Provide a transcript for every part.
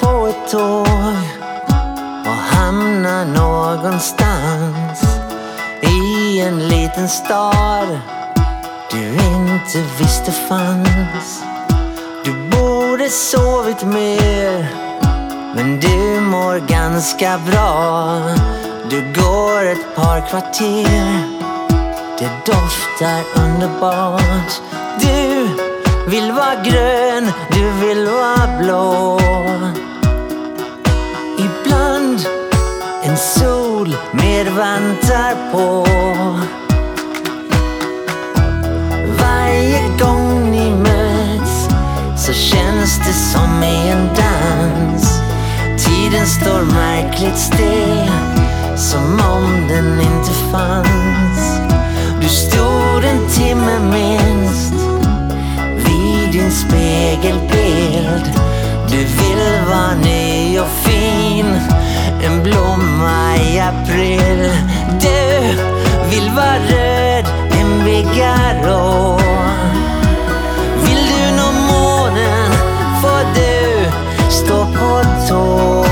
på ett tåg och hamnar någonstans i en liten stad du inte visste fanns. Du borde sovit mer, men du mår ganska bra. Du går ett par kvarter, det doftar underbart. Du vill vara grön, du vill vara blå. Ibland en sol med vantar på. Varje gång ni möts så känns det som i en dans. Tiden står märkligt still, som om den inte fanns. Du stod en timme minst vid din spegelbild. Du vill vara ny och fin, en blomma i april. Du vill vara röd, en Figaro. Vill du nå månen får du stå på tå.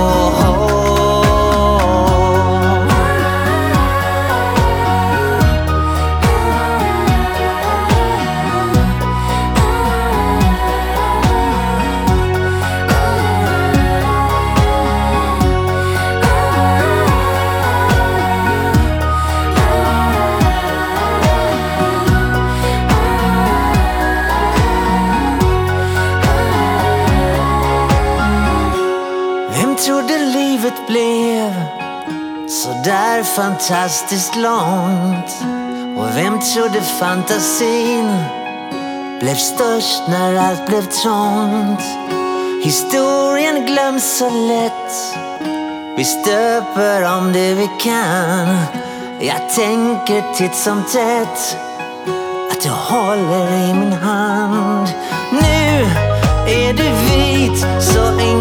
Vem trodde livet blev så där fantastiskt långt? Och vem trodde fantasin blev störst när allt blev trångt? Historien glöms så lätt, vi stöper om det vi kan. Jag tänker titt som tätt att du håller i min hand. Nu är du vit så